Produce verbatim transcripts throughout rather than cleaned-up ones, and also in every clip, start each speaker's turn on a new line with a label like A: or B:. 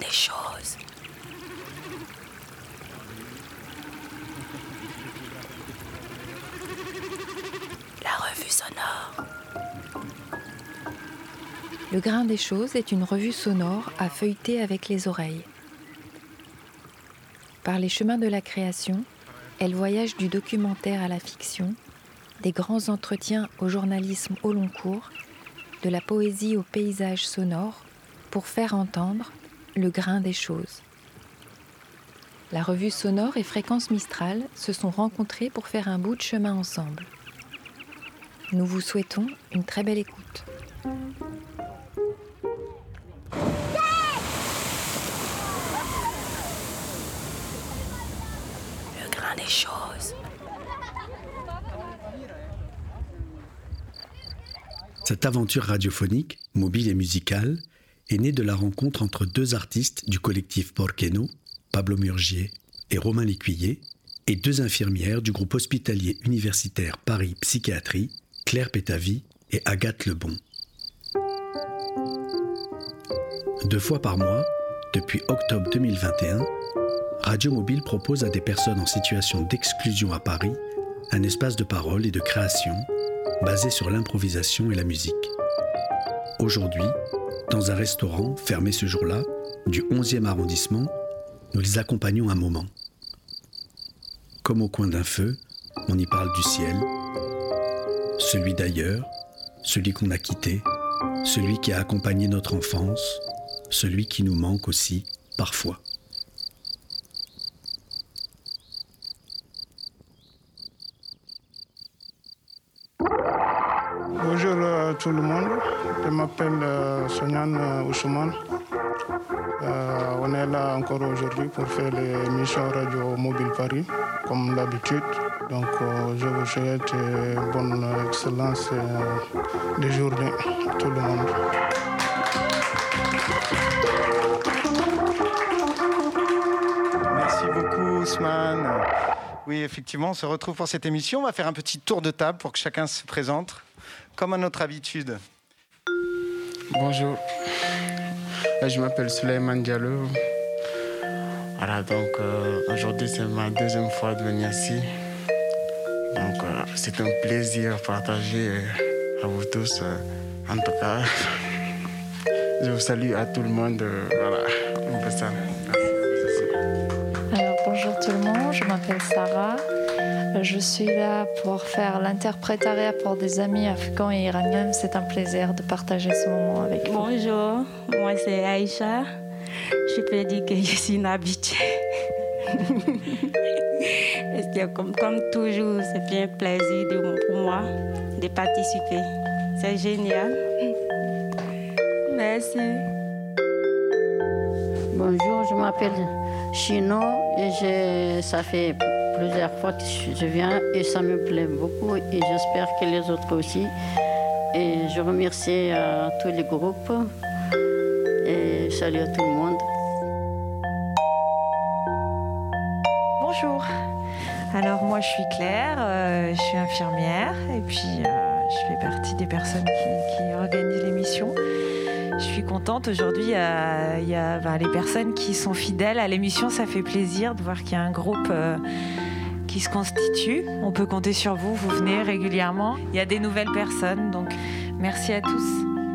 A: des choses. La revue sonore.
B: Le grain des choses est une revue sonore à feuilleter avec les oreilles. Par les chemins de la création, elle voyage du documentaire à la fiction, des grands entretiens au journalisme au long cours, de la poésie au paysage sonore, pour faire entendre le grain des choses. La revue sonore et Fréquence Mistral se sont rencontrées pour faire un bout de chemin ensemble. Nous vous souhaitons une très belle écoute.
A: Le grain des choses.
C: Cette aventure radiophonique, mobile et musicale, est née de la rencontre entre deux artistes du collectif Porqueno, Pablo Murgier et Romain Lécuyer, et deux infirmières du groupe hospitalier universitaire Paris Psychiatrie, Claire Pétavy et Agathe Lebon. Deux fois par mois, depuis octobre deux mille vingt et un, Radio Mobile propose à des personnes en situation d'exclusion à Paris un espace de parole et de création basé sur l'improvisation et la musique. Aujourd'hui, dans un restaurant fermé ce jour-là, du onzième arrondissement, nous les accompagnons un moment. Comme au coin d'un feu, on y parle du ciel, celui d'ailleurs, celui qu'on a quitté, celui qui a accompagné notre enfance, celui qui nous manque aussi, parfois.
D: Bonjour à tout le monde, je m'appelle euh, Sonyan euh, Ousmane. Euh, on est là encore aujourd'hui pour faire l'émission Radio Mobile Paris, comme d'habitude. Donc euh, je vous souhaite euh, bonne excellence euh, de journée à tout le monde.
E: Merci beaucoup Ousmane. Oui, effectivement, on se retrouve pour cette émission. On va faire un petit tour de table pour que chacun se présente, comme à notre habitude.
F: Bonjour, je m'appelle Souleymane Diallo. Voilà, donc euh, aujourd'hui c'est ma deuxième fois de venir ici. Donc euh, c'est un plaisir de partager à vous tous. Euh, en tout cas, je vous salue à tout le monde. Euh, voilà, on fait ça.
G: Alors bonjour tout le monde, je m'appelle Sarah. Je suis là pour faire l'interprétariat pour des amis afghans et iraniens. C'est un plaisir de partager ce moment avec vous.
H: Bonjour, moi c'est Aïcha. Je peux dire que je suis une habituée. comme, comme toujours, c'est bien un plaisir de, pour moi de participer. C'est génial. Merci.
I: Bonjour, je m'appelle Chino et je, ça fait plusieurs fois que je viens et ça me plaît beaucoup et j'espère que les autres aussi. Et je remercie euh, tous les groupes et salut à tout le monde.
J: Bonjour, alors moi je suis Claire, euh, je suis infirmière et puis euh, je fais partie des personnes qui, qui organisent l'émission. Je suis contente aujourd'hui, il y a, il y a ben, les personnes qui sont fidèles à l'émission, ça fait plaisir de voir qu'il y a un groupe euh, qui se constitue. On peut compter sur vous, vous venez régulièrement. Il y a des nouvelles personnes, donc merci à tous.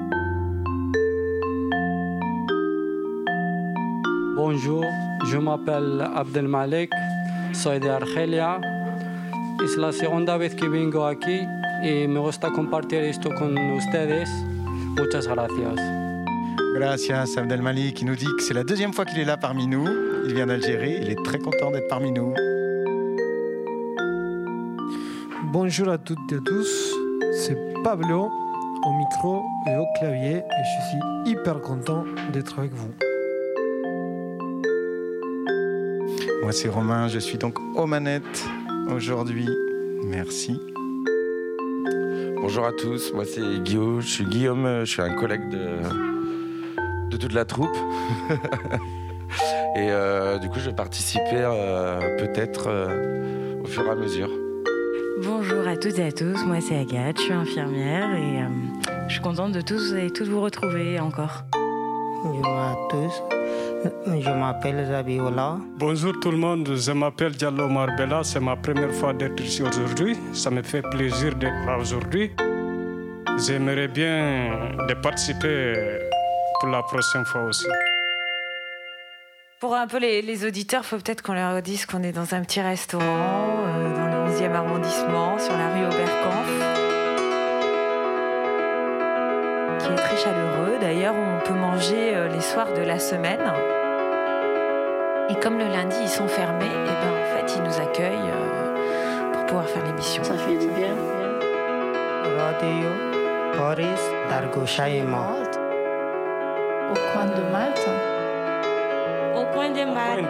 K: Bonjour, je m'appelle Abdelmalek, soy de Argelia. Es la segunda vez que vengo aquí y me gusta compartir esto con ustedes. Muchas gracias.
E: Gracias Abdelmalik qui nous dit que c'est la deuxième fois qu'il est là parmi nous. Il vient d'Algérie, il est très content d'être parmi nous.
L: Bonjour à toutes et à tous, c'est Pablo au micro et au clavier et je suis hyper content d'être avec vous.
E: Moi c'est Romain, je suis donc aux manettes aujourd'hui. Merci.
M: Bonjour à tous, moi c'est Guillaume, je suis Guillaume, je suis un collègue de, de toute la troupe. Et euh, du coup je vais participer euh, peut-être euh, au fur et à mesure.
N: Bonjour à toutes et à tous, moi c'est Agathe, je suis infirmière et euh, je suis contente de tous et toutes vous retrouver encore.
O: Bonjour à tous, Je m'appelle Zabiola.
P: Bonjour tout le monde, je m'appelle Diallo Marbella, c'est ma première fois d'être ici aujourd'hui. Ça me fait plaisir d'être là aujourd'hui. J'aimerais bien de participer pour la prochaine fois aussi.
J: Pour un peu les, les auditeurs, il faut peut-être qu'on leur dise qu'on est dans un petit restaurant euh, dans le onzième arrondissement, sur la rue Oberkampf, qui est très chaleureux. D'ailleurs, on peut manger euh, les soirs de la semaine. Et comme le lundi, ils sont fermés, et ben, en fait, ils nous accueillent euh, pour pouvoir faire l'émission.
I: Ça fait du bien.
O: Radio Boris Dargoshaïma.
G: Au coin de Malte.
H: Au coin de Malte.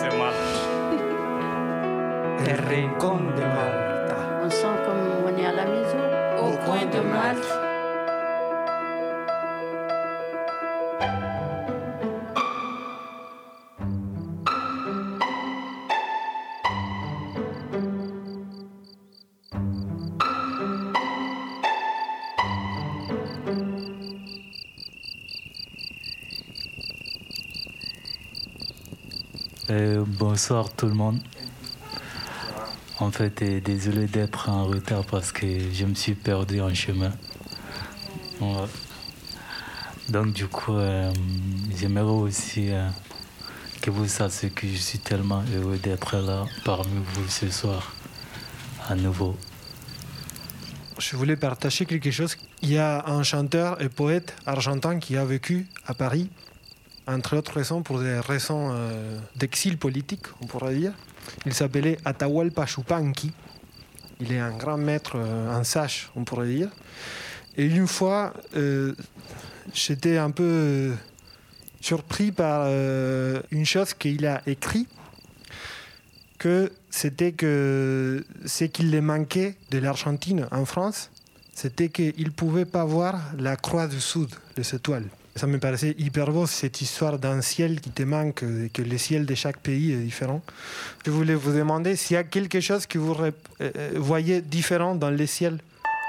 O: El rincón de Malta.
I: On sent comme on est à la maison.
H: Au coin de Malte.
Q: Euh, bonsoir tout le monde. En fait, euh, désolé d'être en retard parce que je me suis perdu en chemin. Ouais. Donc du coup, euh, j'aimerais aussi euh, que vous sachiez que je suis tellement heureux d'être là parmi vous ce soir, à nouveau.
L: Je voulais partager quelque chose. Il y a un chanteur et poète argentin qui a vécu à Paris, entre autres raisons, pour des raisons euh, d'exil politique, on pourrait dire. Il s'appelait Atahualpa Yupanqui. Il est un grand maître, euh, un sage, on pourrait dire. Et une fois, euh, j'étais un peu euh, surpris par euh, une chose qu'il a écrite, que c'était que ce qu'il lui manquait de l'Argentine en France, c'était qu'il ne pouvait pas voir la croix du Sud, les étoiles. Ça me paraissait hyper beau, cette histoire d'un ciel qui te manque, et que le ciel de chaque pays est différent. Je voulais vous demander s'il y a quelque chose que vous euh, voyez différent dans le ciel.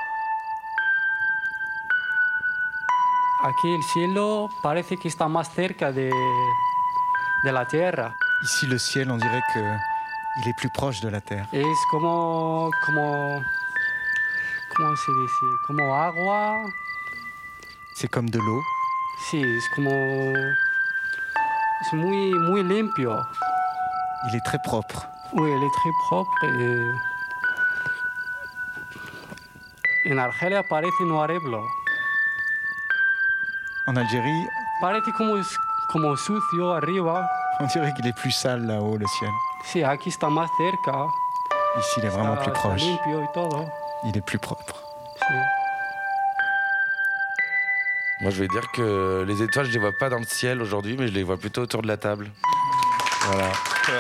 K: Aquí el cielo parece que está más cerca de, de la tierra.
E: Ici, le ciel, on dirait que il est plus proche de la terre.
K: Es como, como, ¿cómo se dice? Como agua.
E: C'est comme de l'eau.
K: Sí, es como, es muy, muy limpio.
E: Il est très propre.
K: Oui, il est très propre. Et en Argelia parece no arreglo.
E: En Algérie,
K: parece como, como sucio arriba.
E: On dirait qu'il est plus sale là-haut, le ciel.
K: Sí, aquí está más cerca.
E: Ici, il est vraiment
K: está,
E: plus proche.
K: Limpio y todo.
E: Il est plus propre.
K: Sí.
M: Moi, je vais dire que les étoiles, je les vois pas dans le ciel aujourd'hui, mais je les vois plutôt autour de la table. Voilà.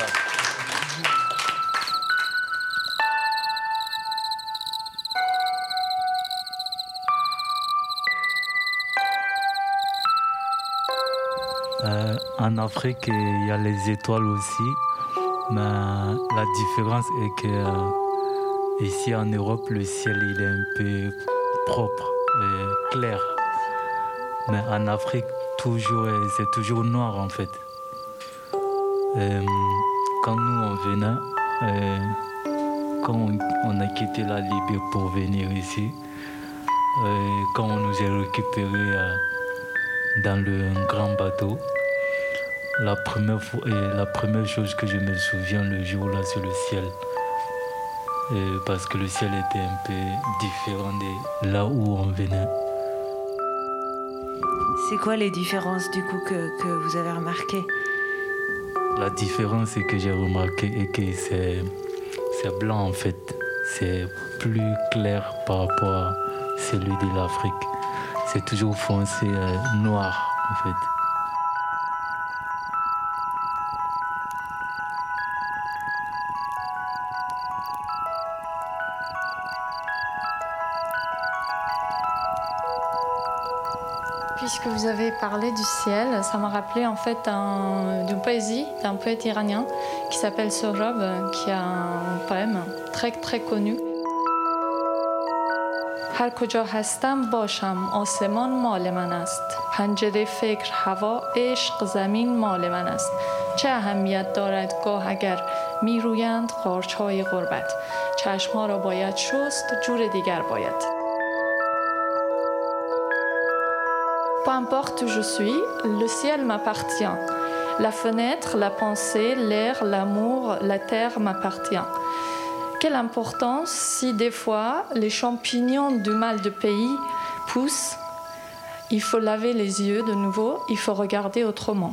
Q: Euh, en Afrique, il y a les étoiles aussi, mais la différence est que euh, ici en Europe, le ciel il est un peu propre et clair. Mais en Afrique, toujours, c'est toujours noir en fait. Et, quand nous on venait, et, quand on, on a quitté la Libye pour venir ici, et, quand on nous a récupérés euh, dans le grand bateau, la première, fois, et la première chose que je me souviens le jour-là, c'est le ciel. Et parce que le ciel était un peu différent de là où on venait.
J: C'est quoi les différences du coup que, que vous avez remarquées?
Q: La différence c'est que j'ai remarqué est que c'est, c'est blanc en fait. C'est plus clair par rapport à celui de l'Afrique. C'est toujours foncé euh, noir en fait.
G: Puisque vous avez parlé du ciel, ça m'a rappelé en fait un, d'une poésie d'un poète iranien qui s'appelle Sohrab, qui a un poème très très connu. هر کجا هستم باشم آسمان مال من است پنجره فکر هوا عشق زمین مال من است چه اهمیت دارد گاه اگر می رویند قارچ‌های غربت چشم‌ها را باید شست جور دیگر باید Peu importe où je suis, le ciel m'appartient. La fenêtre, la pensée, l'air, l'amour, la terre m'appartient. Quelle importance si des fois les champignons du mal de pays poussent. Il faut laver les yeux de nouveau, il faut regarder autrement.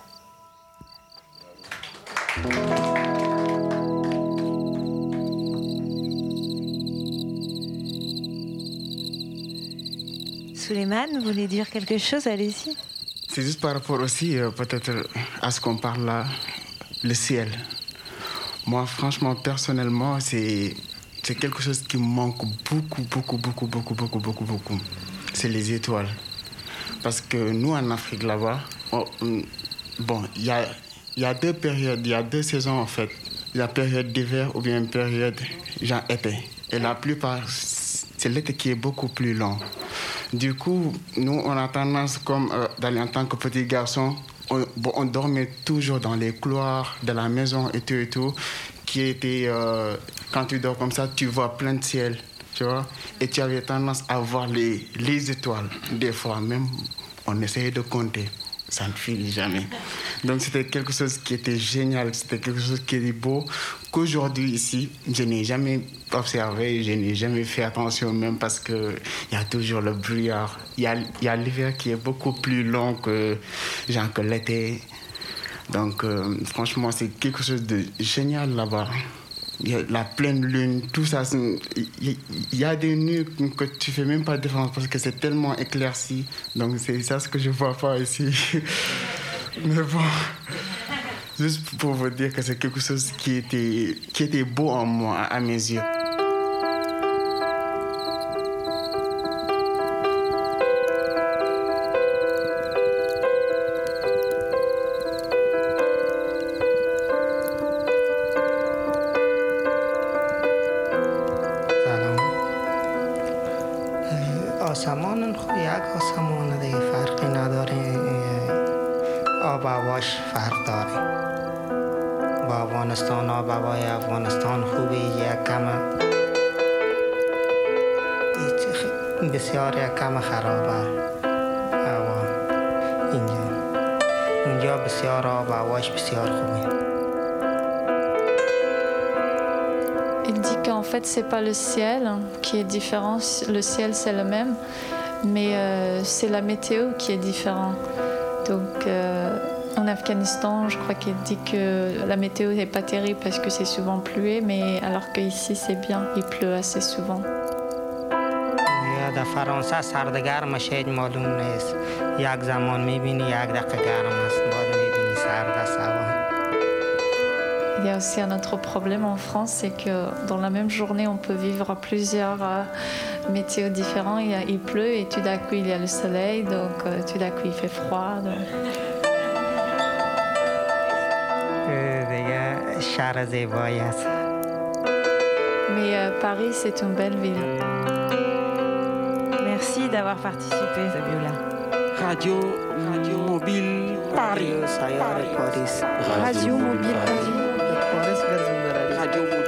J: Souleymane, vous voulez dire quelque chose? Allez-y.
F: C'est juste par rapport aussi, euh, peut-être, à ce qu'on parle là, le ciel. Moi, franchement, personnellement, c'est, c'est quelque chose qui me manque beaucoup, beaucoup, beaucoup, beaucoup, beaucoup, beaucoup, beaucoup. C'est les étoiles. Parce que nous, en Afrique, là-bas, on, bon, il y a, y a deux périodes, il y a deux saisons, en fait. La période d'hiver ou bien une période, genre été. Et la plupart, c'est l'été qui est beaucoup plus long. Du coup, nous, on a tendance, comme euh, d'aller en tant que petit garçon, on, bon, on dormait toujours dans les couloirs de la maison et tout et tout, qui était, euh, quand tu dors comme ça, tu vois plein de ciel, tu vois, et tu avais tendance à voir les, les étoiles. Des fois même, on essayait de compter, ça ne finit jamais. Donc c'était quelque chose qui était génial, c'était quelque chose qui était beau, qu'aujourd'hui ici, je n'ai jamais observé, je n'ai jamais fait attention même parce qu'il y a toujours le brouillard. Il y a, y a l'hiver qui est beaucoup plus long que, genre, que l'été. Donc euh, franchement, c'est quelque chose de génial là-bas. Il y a la pleine lune, tout ça. Il y a des nuits que tu fais même pas de différence parce que c'est tellement éclairci. Donc c'est ça ce que je vois pas ici. Mais bon, juste pour vous dire que c'est quelque chose qui était, qui était beau en moi, à mes yeux.
O: آسمان خب یک آسمان دیگه فرقی نداره آب هواش فرق داره با افغانستان آب هوای افغانستان خوبه یک کم بسیار یک کم خرابه هوا اینجا اونجا بسیار آب هواش بسیار خوبه.
G: Il dit qu'en fait, c'est pas le ciel qui est différent. Le ciel, c'est le même, mais euh, c'est la météo qui est différente. Donc, euh, en Afghanistan, je crois qu'il dit que la météo n'est pas terrible parce que c'est souvent pluie, mais alors qu'ici, c'est bien, il pleut assez souvent.
O: در فرانسه سرد گرم شاید معلوم نیست. یک زمان میبینی یک دقیقه گرم است، بعد میبینی سرد است هوا.
G: Il y a aussi un autre problème en France, c'est que dans la même journée, on peut vivre plusieurs euh, météos différents. Il, y a, il pleut et tout d'un coup, il y a le soleil, donc euh, tout d'un coup, il fait froid. Donc... Mais euh, Paris, c'est une belle ville.
J: Merci d'avoir participé, Fabiola.
R: Radio, Radio Mobile Paris.
O: Paris.
B: Radio Mobile Paris.
R: Radio Mobile.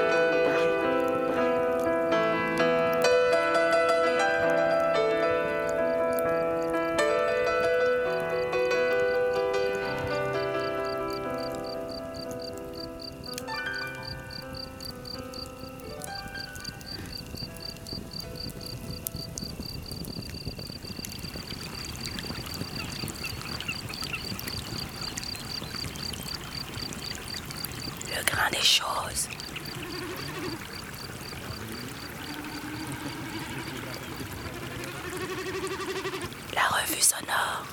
A: Le grain des choses. La revue sonore.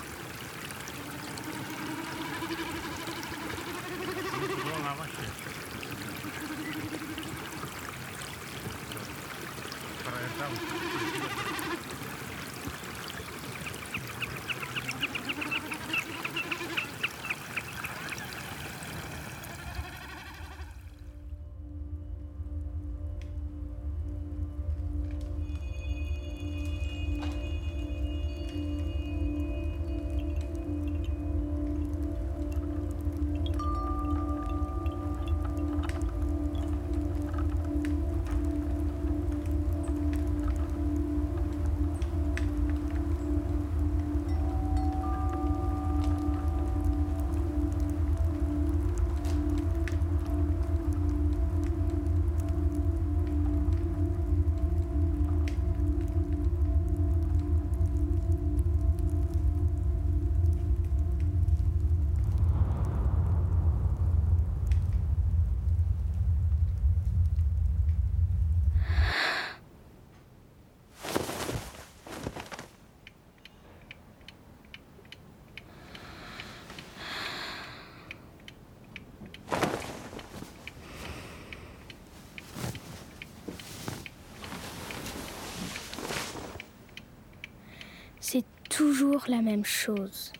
S: c'est toujours la même chose.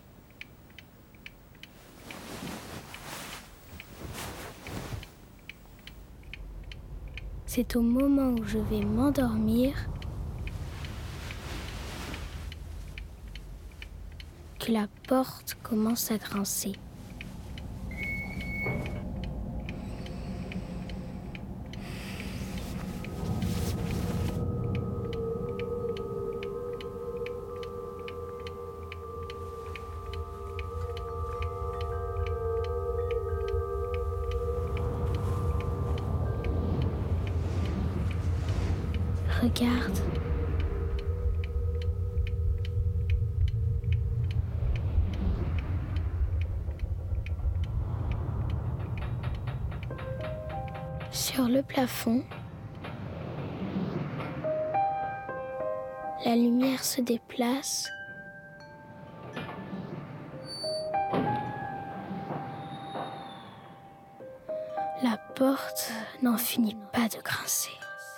S: C'est au moment où je vais m'endormir que la porte commence à grincer. Regarde. Sur le plafond, la lumière se déplace. La porte n'en finit pas de grincer.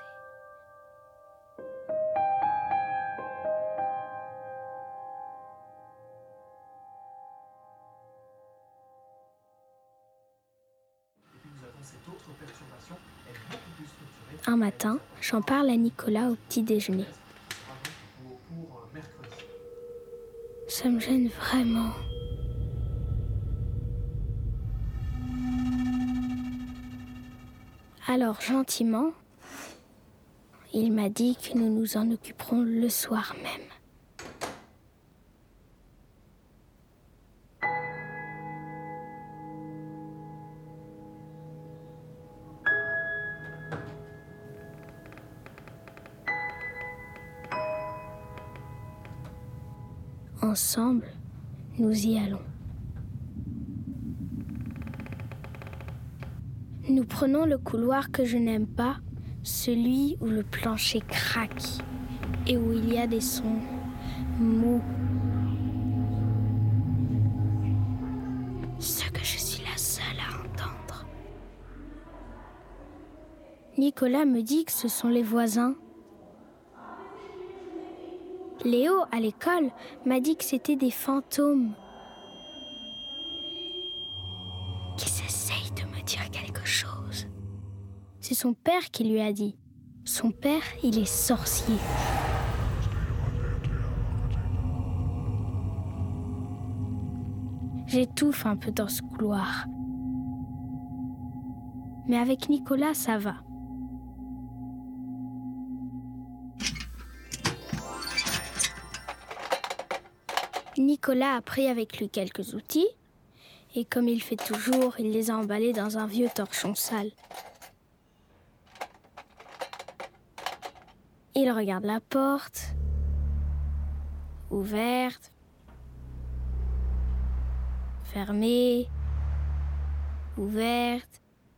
S: Un matin, j'en parle à Nicolas au petit déjeuner. Ça me gêne vraiment. Alors gentiment, il m'a dit que nous nous en occuperons le soir même. Ensemble, nous y allons. Nous prenons le couloir que je n'aime pas, celui où le plancher craque et où il y a des sons mous. Ce que je suis la seule à entendre. Nicolas me dit que ce sont les voisins. Léo, à l'école, m'a dit que c'était des fantômes. Qu'ils essayent de me dire quelque chose. C'est son père qui lui a dit. Son père, il est sorcier. J'étouffe un peu dans ce couloir. Mais avec Nicolas, ça va. Nicolas a pris avec lui quelques outils, et comme il fait toujours, il les a emballés dans un vieux torchon sale. Il regarde la porte, ouverte, fermée, ouverte.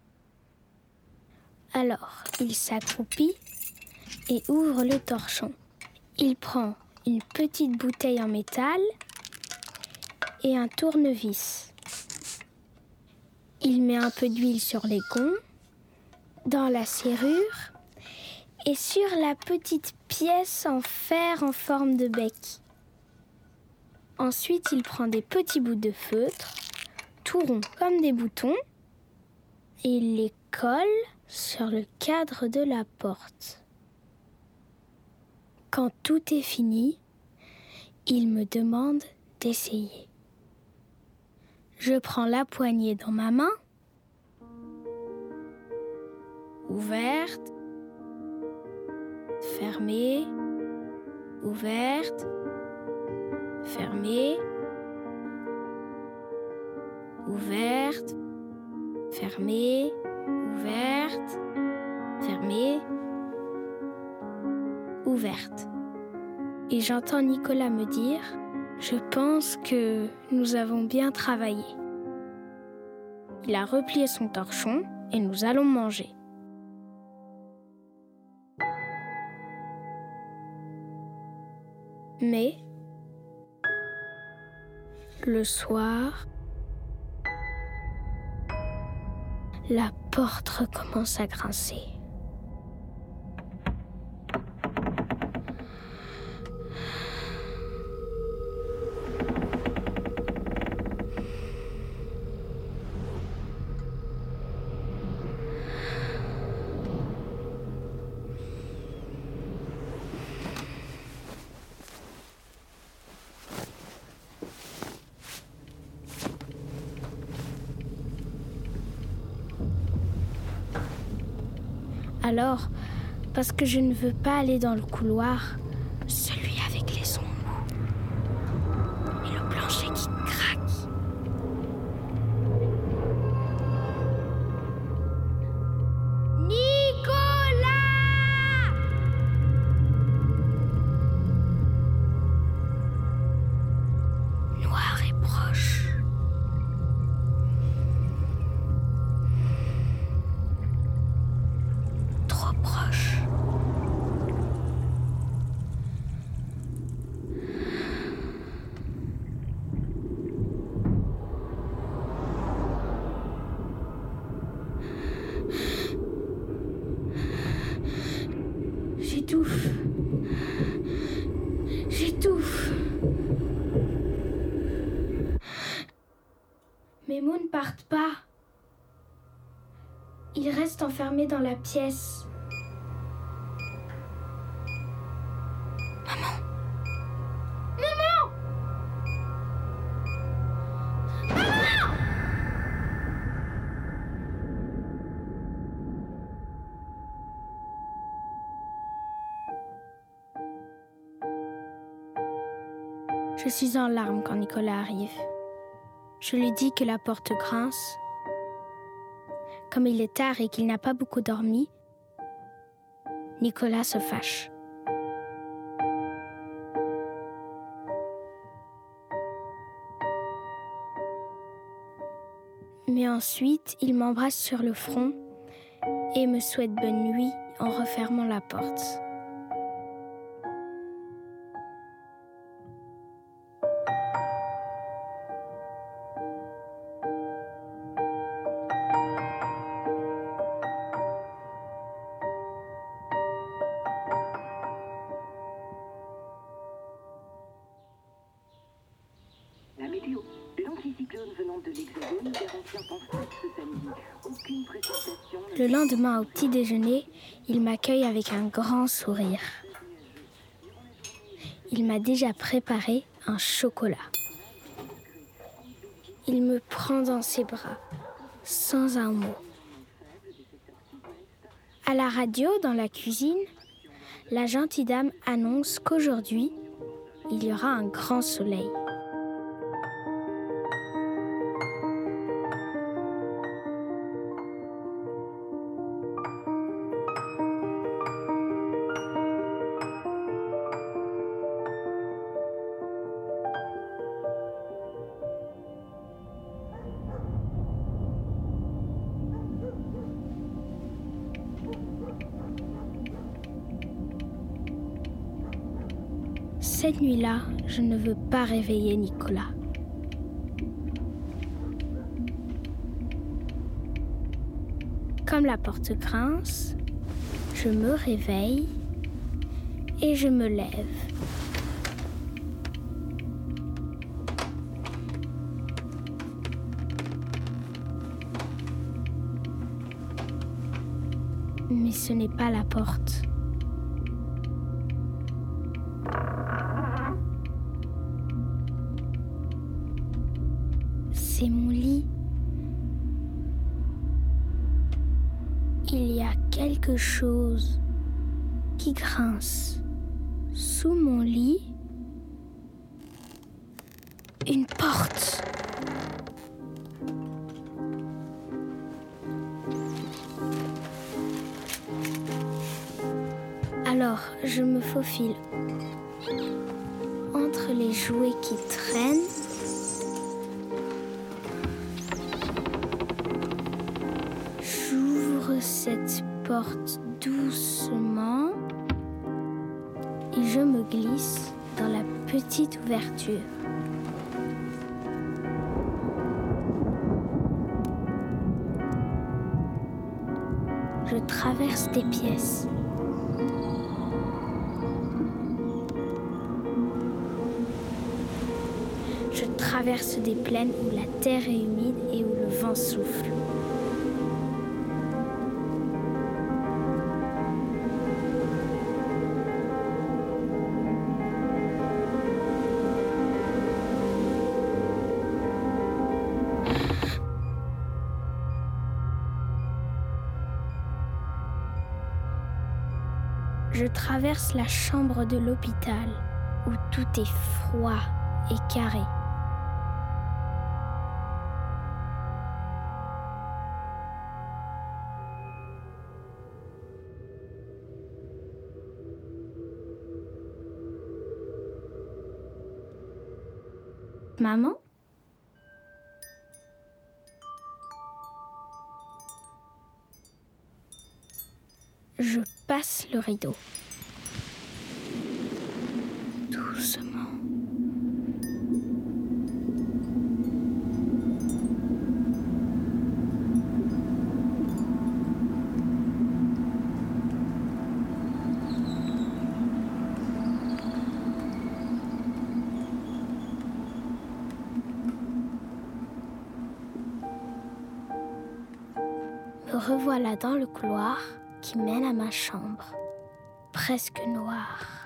S: Alors, il s'accroupit et ouvre le torchon. Il prend une petite bouteille en métal et un tournevis. Il met un peu d'huile sur les gonds, dans la serrure et sur la petite pièce en fer en forme de bec. Ensuite, il prend des petits bouts de feutre, tout ronds comme des boutons, et il les colle sur le cadre de la porte. Quand tout est fini, il me demande d'essayer. Je prends la poignée dans ma main, ouverte, fermée, ouverte, fermée, ouverte, fermée, ouverte, fermée, ouverte. Et j'entends Nicolas me dire « Je pense que nous avons bien travaillé ». Il a replié son torchon et nous allons manger. Mais, le soir, la porte recommence à grincer. Alors, parce que je ne veux pas aller dans le couloir, celui avec les sons mous et le plancher qui craque. J'étouffe. J'étouffe. Mes mots ne partent pas. Ils restent enfermés dans la pièce. Maman. Maman. Maman. Je suis en larmes quand Nicolas arrive. Je lui dis que la porte grince. Comme il est tard et qu'il n'a pas beaucoup dormi, Nicolas se fâche. Mais ensuite, il m'embrasse sur le front et me souhaite bonne nuit en refermant la porte.
T: La météo. L'anticyclone venant de l'Hexagone garantit un temps froid ce samedi. Aucune précipitation.
S: Le lendemain, au petit déjeuner, il m'accueille avec un grand sourire. Il m'a déjà préparé un chocolat. Il me prend dans ses bras, sans un mot. À la radio, dans la cuisine, la gentille dame annonce qu'aujourd'hui, il y aura un grand soleil. Cette nuit-là, je ne veux pas réveiller Nicolas. Comme la porte grince, je me réveille et je me lève. Mais ce n'est pas la porte. C'est mon lit. Il y a quelque chose qui grince sous mon lit. Une porte. Alors, je me faufile entre les jouets qui traînent. J'ouvre cette porte doucement et je me glisse dans la petite ouverture. Je traverse des pièces. Je traverse des plaines où la terre est humide et où le vent souffle. Je traverse la chambre de l'hôpital où tout est froid et carré. Maman ? Je passe le rideau. Doucement. Me revoilà dans le couloir qui mène à ma chambre, presque noire.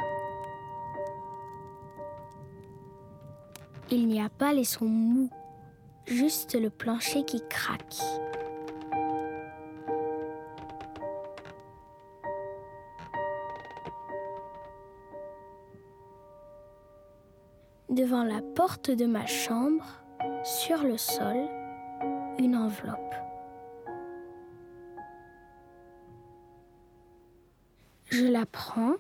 S: Il n'y a pas les sons mous, juste le plancher qui craque. Devant la porte de ma chambre, sur le sol, une enveloppe. Je la prends.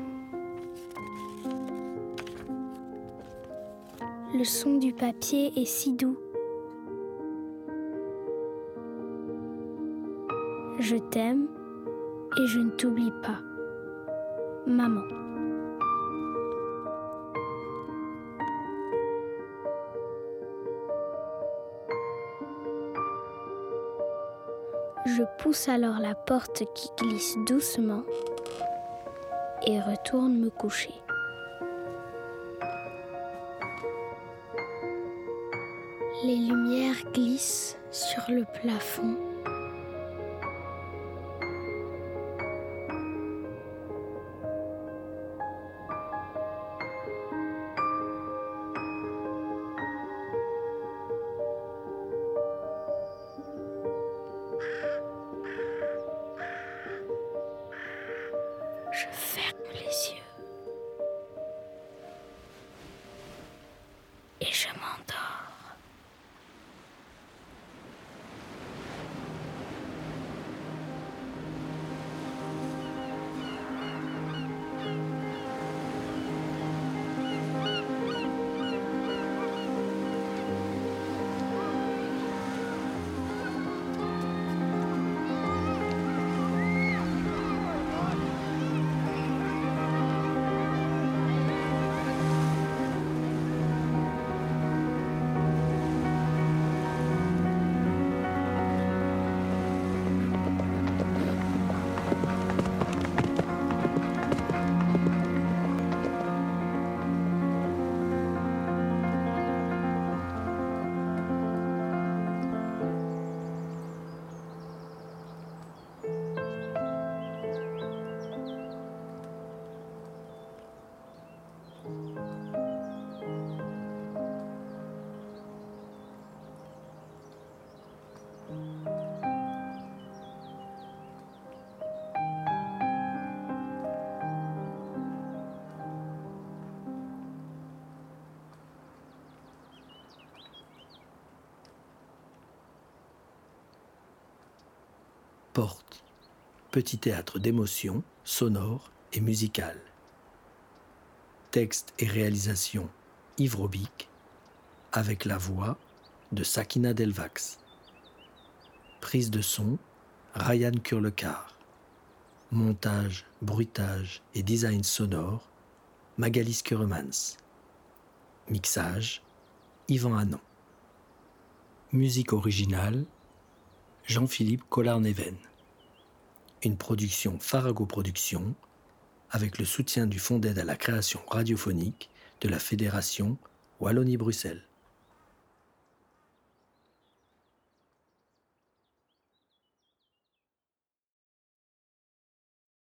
S: Le son du papier est si doux. Je t'aime et je ne t'oublie pas. Maman. Je pousse alors la porte qui glisse doucement et retourne me coucher. Les lumières glissent sur le plafond. Je ferme les yeux et je m'endors.
C: Porte, petit théâtre d'émotion, sonore et musical. Texte et réalisation Yves Robic, avec la voix de Sakina Delvax. Prise de son Ryan Kurlecar. Montage, bruitage et design sonore Magali Skuremans. Mixage Yvan Hanan. Musique originale Jean-Philippe Collard-Neven. Une production Farago Productions avec le soutien du Fonds d'aide à la création radiophonique de la Fédération Wallonie-Bruxelles.